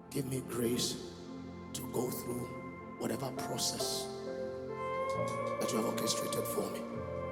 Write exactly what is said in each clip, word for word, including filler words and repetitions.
Give me grace to go through whatever process that you have orchestrated for me.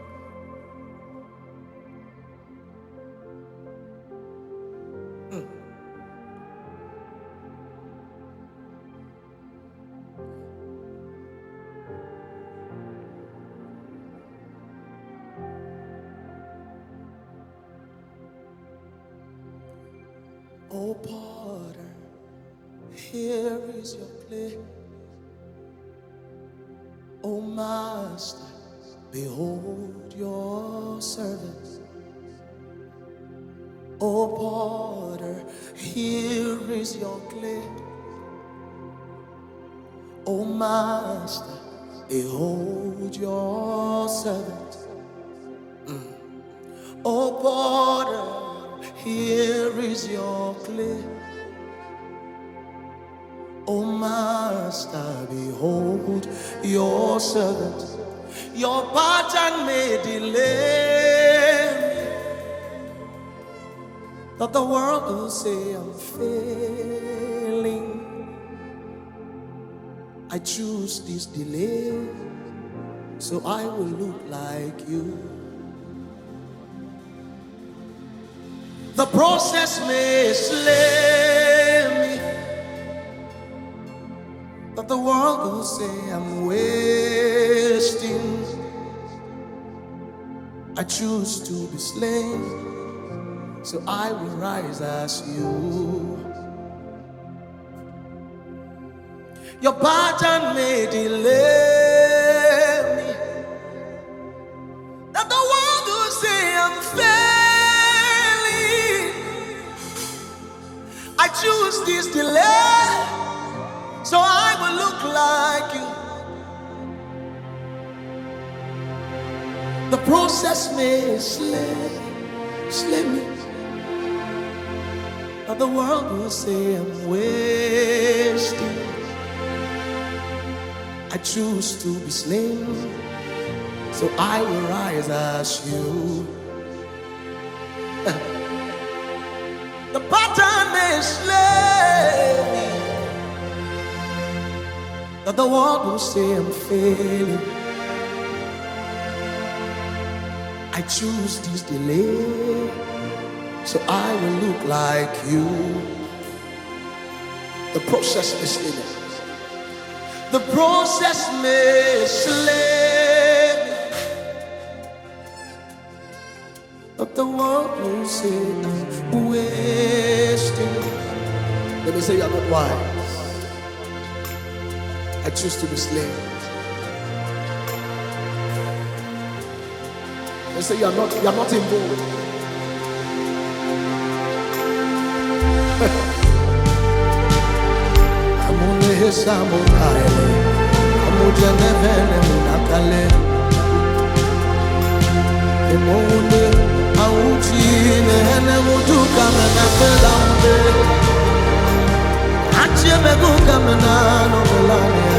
Mm. Oh, Potter, here is your clay. Oh, Master, behold your servants. Oh, Potter, here is your clay. Oh, Master, behold your servants. Mm. Oh, Potter, here is your clay. Oh, Master, behold your servant. Your pattern may delay me, but the world will say I'm failing. I choose this delay so I will look like you. The process may slay me, but the world will say I'm wasting. I choose to be slain, so I will rise as you. Your pattern may delay me, that the world will say I'm failing. I choose this delay, so I will look like you. The process may slay, slay me, but the world will say I'm wasting. I choose to be slain, so I will rise as you. The pattern may slay me, that the world will say I'm failing. I choose this delay, so I will look like you. The process may slay me. The process may slay me, but the world will say I'm wasting. Let me say you are not wise. I choose to be slain. They say you are not, you are not involved. I'm only his samurai. I'm only nevene munakale. I'm only auchi nehene mutuka menafelaunde. Achie beguka menano melane.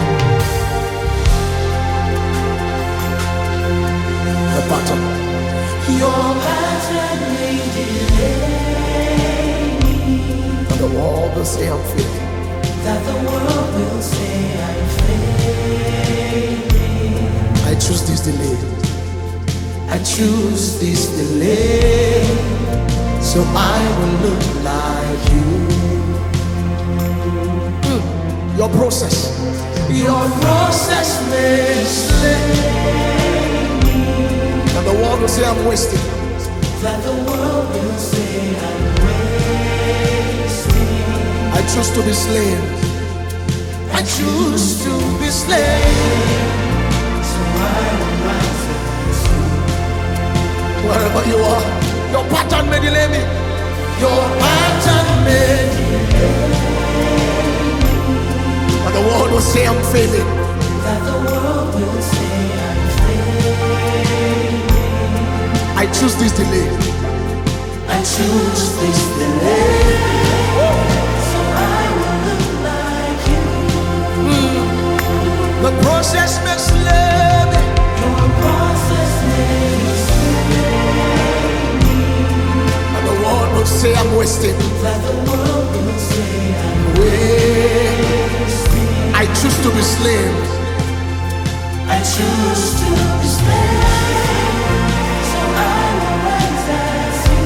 The pattern. Your pattern may delay me, but the world will say I'm failing. That the world will say I'm failing. I choose this delay. I choose this delay, so I will look like you. Mm. Your process, your process may slay. And the world will say I'm wasting. That the world will say I'm wasting. I choose to be slain. I choose to be slain. So I will rise as you. Wherever you are, your pattern may delay me. Your pattern may delay me. But the world will say I'm failing. That the world will say I'm failing. I choose this delay. I choose this delay, so I will look like you. Mm. The process may slay me. Your process may slay me. And the world will say I'm wasting. That the world will say I'm wasting. slain. I choose to be slain, so I will rise as you.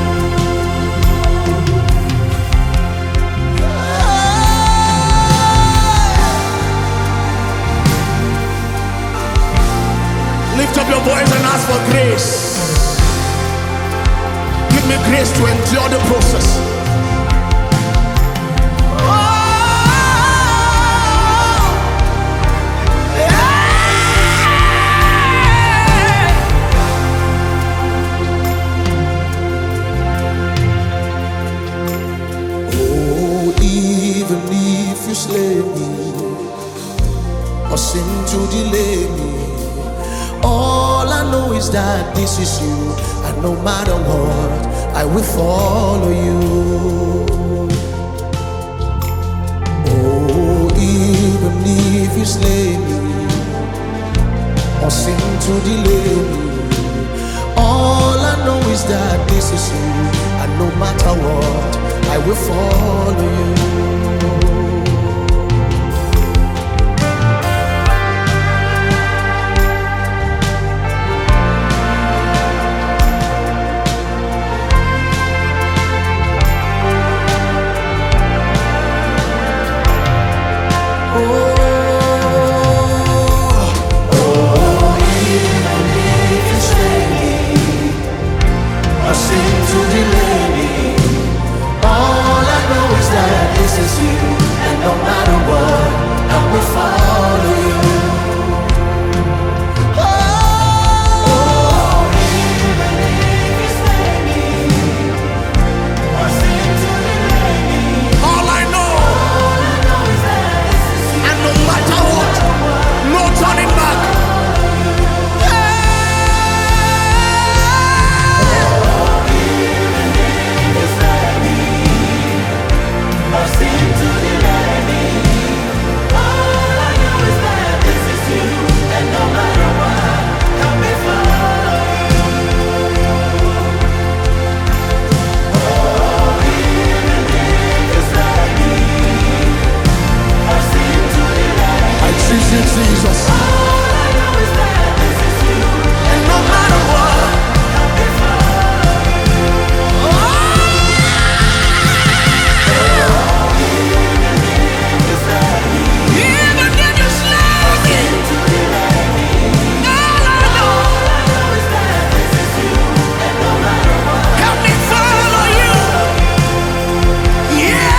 Lift up your voice and ask for grace. Give me grace to endure the process. Even if you slay me or sin to delay me, all I know is that this is you, and no matter what, I will follow you. Oh, even if you slay me or sin to delay me, all I know is that this is you, and no matter what, I will follow you. Jesus. All I know is that this is you, and no matter what, I'll be following you. Oh, even if you slay me, all I know is that this is you, and no matter what, help me follow you. Yeah.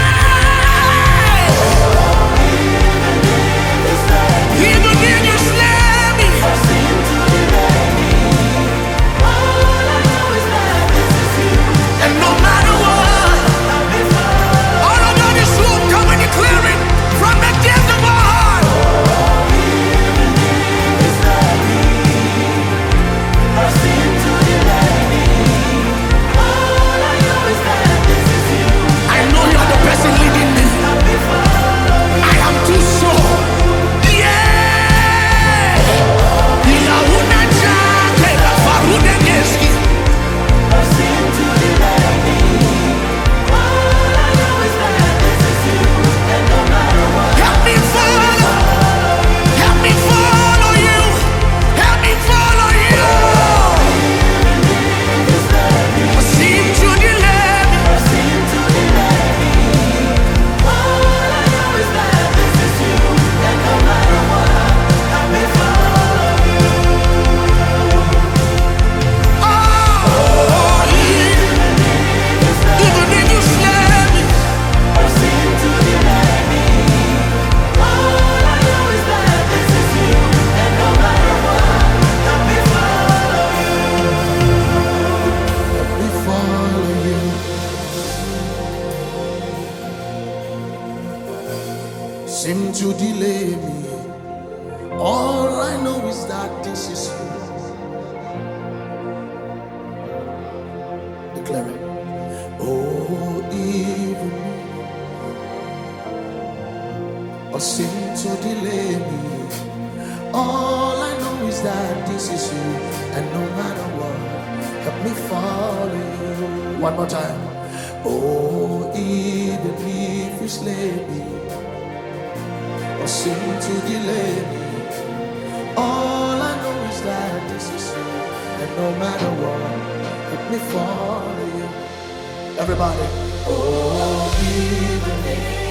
Seem to delay me. All I know is that this is you. Declare it. Oh, even or seem to delay me. All I know is that this is you, and no matter what, help me follow you. One more time. Oh, even if you slay me. seem to delay me. All I know is that this is you, and no matter what, let me follow you. Everybody. Oh, even if